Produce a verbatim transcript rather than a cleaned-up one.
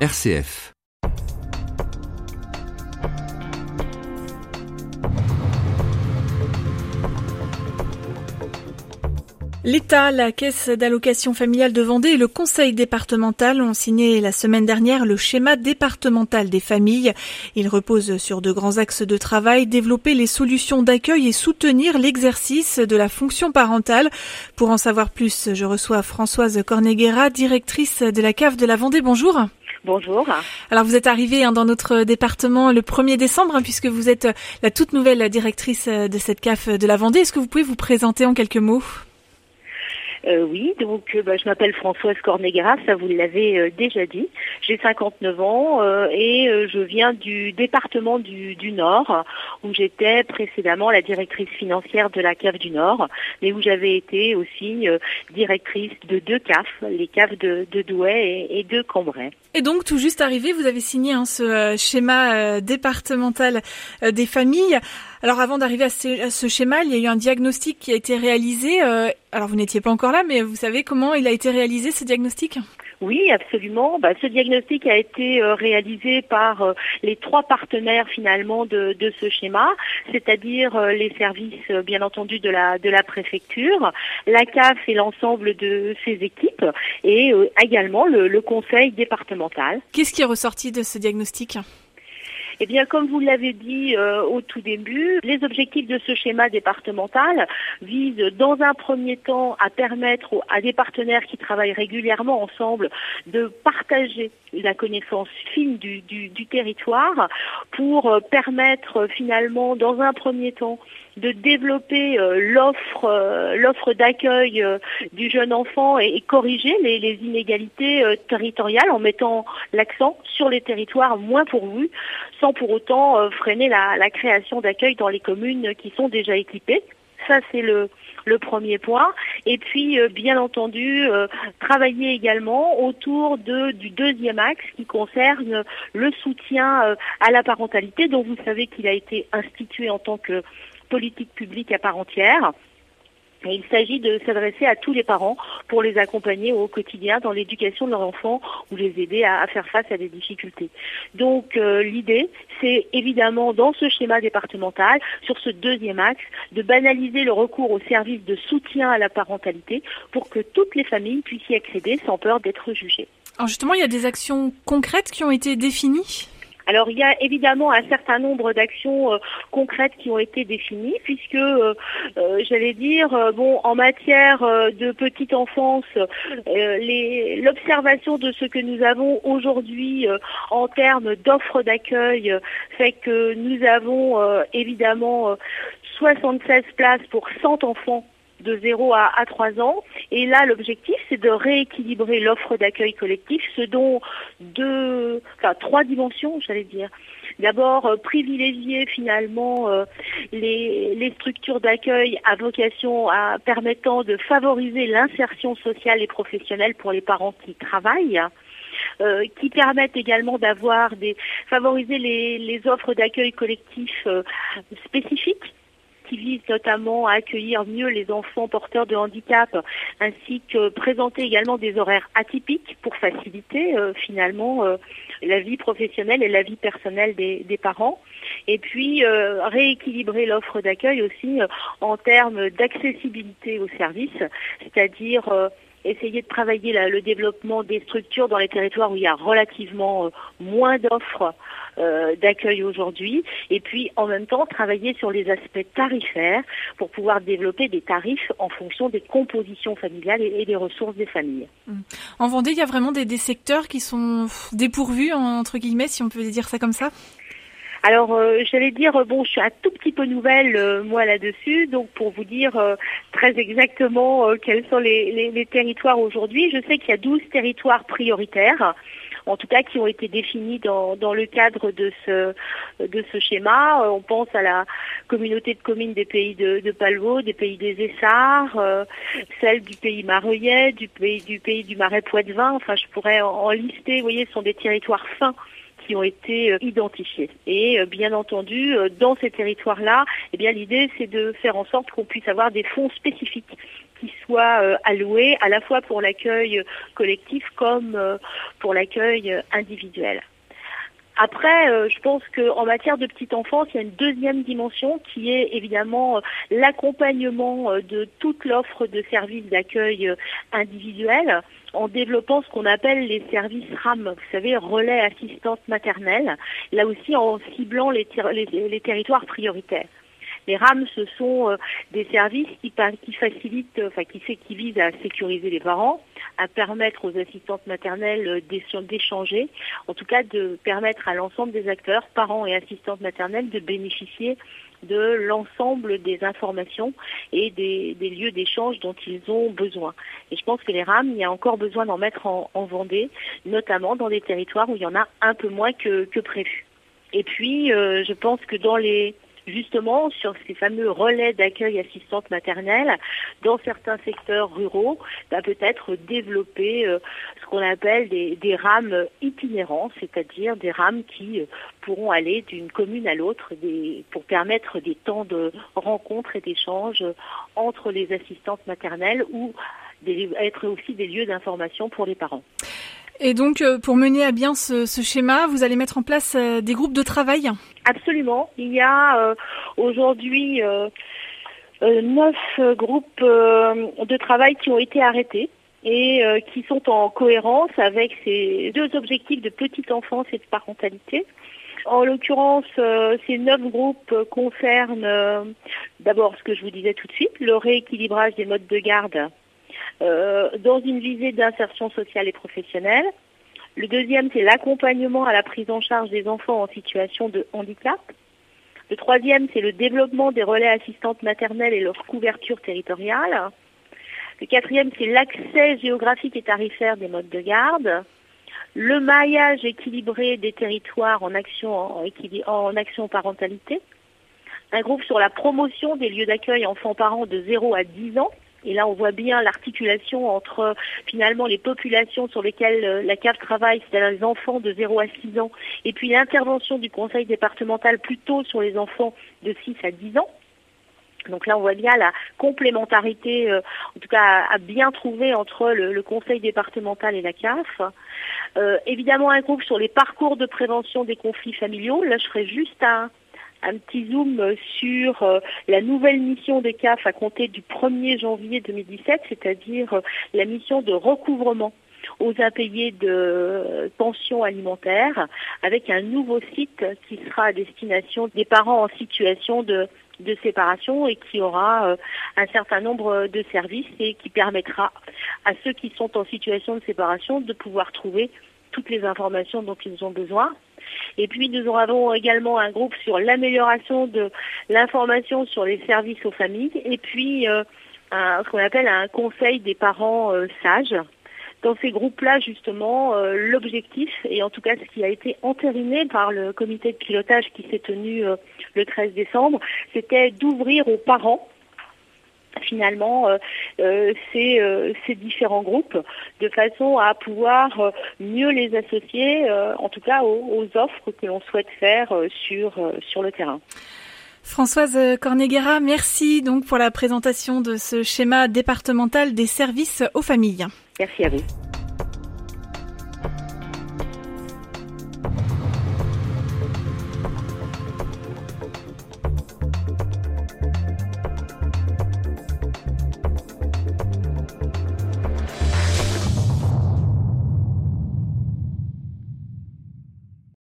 R C F. L'État, la Caisse d'allocation familiale de Vendée et le Conseil départemental ont signé la semaine dernière le schéma départemental des familles. Il repose sur de grands axes de travail, développer les solutions d'accueil et soutenir l'exercice de la fonction parentale. Pour en savoir plus, je reçois Françoise Corneguera, directrice de la C A F de la Vendée. Bonjour. Bonjour. Alors vous êtes arrivée hein, dans notre département le premier décembre hein, puisque vous êtes la toute nouvelle directrice de cette C A F de la Vendée. Est-ce que vous pouvez vous présenter en quelques mots ? Euh, oui, donc euh, bah, je m'appelle Françoise Corneguera, ça vous l'avez euh, déjà dit. J'ai cinquante-neuf ans euh, et euh, je viens du département du, du Nord, où j'étais précédemment la directrice financière de la C A F du Nord, mais où j'avais été aussi euh, directrice de deux C A F, les C A F de, de Douai et, et de Cambrai. Et donc, tout juste arrivé, vous avez signé hein, ce euh, schéma euh, départemental euh, des familles. Alors, avant d'arriver à ce, à ce schéma, il y a eu un diagnostic qui a été réalisé. Euh, alors, vous n'étiez pas encore là, mais vous savez comment il a été réalisé, ce diagnostic ? Oui, absolument. Bah, ce diagnostic a été euh, réalisé par euh, les trois partenaires finalement de, de ce schéma, c'est-à-dire euh, les services, euh, bien entendu, de la de la préfecture, la C A F et l'ensemble de ses équipes, et euh, également le, le conseil départemental. Qu'est-ce qui est ressorti de ce diagnostic ? Eh bien, comme vous l'avez dit euh, au tout début, les objectifs de ce schéma départemental visent dans un premier temps à permettre aux, à des partenaires qui travaillent régulièrement ensemble de partager la connaissance fine du, du, du territoire pour euh, permettre euh, finalement dans un premier temps de développer euh, l'offre euh, l'offre d'accueil euh, du jeune enfant et, et corriger les, les inégalités euh, territoriales en mettant l'accent sur les territoires moins pourvus, sans pour autant euh, freiner la, la création d'accueil dans les communes qui sont déjà équipées. Ça, c'est le, le premier point. Et puis, euh, bien entendu, euh, travailler également autour de, du deuxième axe qui concerne le soutien euh, à la parentalité, dont vous savez qu'il a été institué en tant que politique publique à part entière. Et il s'agit de s'adresser à tous les parents pour les accompagner au quotidien dans l'éducation de leurs enfants ou les aider à, à faire face à des difficultés. Donc euh, l'idée, c'est évidemment dans ce schéma départemental, sur ce deuxième axe, de banaliser le recours aux services de soutien à la parentalité pour que toutes les familles puissent y accéder sans peur d'être jugées. Alors justement, il y a des actions concrètes qui ont été définies ? Alors il y a évidemment un certain nombre d'actions euh, concrètes qui ont été définies, puisque euh, euh, j'allais dire euh, bon en matière euh, de petite enfance, euh, les, l'observation de ce que nous avons aujourd'hui euh, en termes d'offres d'accueil euh, fait que nous avons euh, évidemment euh, soixante-seize places pour cent enfants de zéro à trois ans. Et là, l'objectif, c'est de rééquilibrer l'offre d'accueil collectif, ce dont deux, enfin, trois dimensions, j'allais dire. D'abord, euh, privilégier finalement euh, les, les structures d'accueil à vocation à permettant de favoriser l'insertion sociale et professionnelle pour les parents qui travaillent. Euh, qui permettent également d'avoir des favoriser les, les offres d'accueil collectif euh, spécifiques, qui vise notamment à accueillir mieux les enfants porteurs de handicap, ainsi que présenter également des horaires atypiques pour faciliter euh, finalement euh, la vie professionnelle et la vie personnelle des, des parents. Et puis euh, rééquilibrer l'offre d'accueil aussi euh, en termes d'accessibilité aux services, c'est-à-dire euh, essayer de travailler la, le développement des structures dans les territoires où il y a relativement euh, moins d'offres euh, d'accueil aujourd'hui, et puis en même temps travailler sur les aspects tarifaires pour pouvoir développer des tarifs en fonction des compositions familiales et, et des ressources des familles. En Vendée, il y a vraiment des, des secteurs qui sont dépourvus, entre guillemets, si on peut dire ça comme ça ? Alors, euh, j'allais dire, bon, je suis un tout petit peu nouvelle, euh, moi, là-dessus, donc pour vous dire euh, très exactement euh, quels sont les, les, les territoires aujourd'hui, je sais qu'il y a douze territoires prioritaires, en tout cas qui ont été définis dans, dans le cadre de ce, de ce schéma. Euh, on pense à la communauté de communes des pays de, de Palvaux, des pays des Essarts, euh, celle du pays Mareuillais, du pays du, pays du Marais Poitevin, enfin je pourrais en, en lister, vous voyez, ce sont des territoires fins qui ont été euh, identifiés. Et euh, bien entendu, euh, dans ces territoires-là, eh bien l'idée c'est de faire en sorte qu'on puisse avoir des fonds spécifiques qui soient euh, alloués à la fois pour l'accueil collectif comme euh, pour l'accueil individuel. Après, euh, je pense qu'en matière de petite enfance, il y a une deuxième dimension qui est évidemment euh, l'accompagnement euh, de toute l'offre de services d'accueil euh, individuel en développant ce qu'on appelle les services R A M, vous savez, relais assistantes maternelles, là aussi en ciblant les, ter- les, les territoires prioritaires. Les R A M, ce sont euh, des services qui, qui facilitent, euh, enfin qui, qui visent à sécuriser les parents, à permettre aux assistantes maternelles d'échanger, en tout cas de permettre à l'ensemble des acteurs, parents et assistantes maternelles, de bénéficier de l'ensemble des informations et des, des lieux d'échange dont ils ont besoin. Et je pense que les R A M, il y a encore besoin d'en mettre en, en Vendée, notamment dans des territoires où il y en a un peu moins que, que prévu. Et puis, euh, je pense que dans les justement sur ces fameux relais d'accueil assistantes maternelles, dans certains secteurs ruraux, bah, peut-être développer euh, ce qu'on appelle des, des R A M itinérants, c'est-à-dire des R A M qui euh, pourront aller d'une commune à l'autre des, pour permettre des temps de rencontres et d'échanges entre les assistantes maternelles ou des, être aussi des lieux d'information pour les parents. Et donc, pour mener à bien ce, ce schéma, vous allez mettre en place euh, des groupes de travail ? Absolument. Il y a euh, aujourd'hui euh, euh, neuf euh, groupes euh, de travail qui ont été arrêtés et euh, qui sont en cohérence avec ces deux objectifs de petite enfance et de parentalité. En l'occurrence, euh, ces neuf groupes concernent euh, d'abord ce que je vous disais tout de suite, le rééquilibrage des modes de garde Euh, dans une visée d'insertion sociale et professionnelle. Le deuxième, c'est l'accompagnement à la prise en charge des enfants en situation de handicap. Le troisième, c'est le développement des relais assistantes maternelles et leur couverture territoriale. Le quatrième, c'est l'accès géographique et tarifaire des modes de garde. Le maillage équilibré des territoires en action, en, en action parentalité. Un groupe sur la promotion des lieux d'accueil enfants-parents de zéro à dix ans. Et là, on voit bien l'articulation entre finalement les populations sur lesquelles la C A F travaille, c'est-à-dire les enfants de zéro à six ans, et puis l'intervention du conseil départemental plutôt sur les enfants de six à dix ans. Donc là, on voit bien la complémentarité, euh, en tout cas à, à bien trouver entre le, le conseil départemental et la C A F. Euh, évidemment, un groupe sur les parcours de prévention des conflits familiaux. Là, je ferai juste un... un petit zoom sur euh, la nouvelle mission des C A F à compter du premier janvier deux mille dix-sept, c'est-à-dire euh, la mission de recouvrement aux impayés de euh, pensions alimentaires, avec un nouveau site qui sera à destination des parents en situation de, de séparation et qui aura euh, un certain nombre de services et qui permettra à ceux qui sont en situation de séparation de pouvoir trouver toutes les informations dont ils ont besoin. Et puis nous avons également un groupe sur l'amélioration de l'information sur les services aux familles et puis euh, un, ce qu'on appelle un conseil des parents euh, sages. Dans ces groupes-là, justement, euh, l'objectif, et en tout cas ce qui a été entériné par le comité de pilotage qui s'est tenu euh, le treize décembre, c'était d'ouvrir aux parents finalement euh, euh, ces, euh, ces différents groupes de façon à pouvoir euh, mieux les associer euh, en tout cas aux, aux offres que l'on souhaite faire euh, sur, euh, sur le terrain. Françoise Corneguera, merci donc pour la présentation de ce schéma départemental des services aux familles. Merci à vous.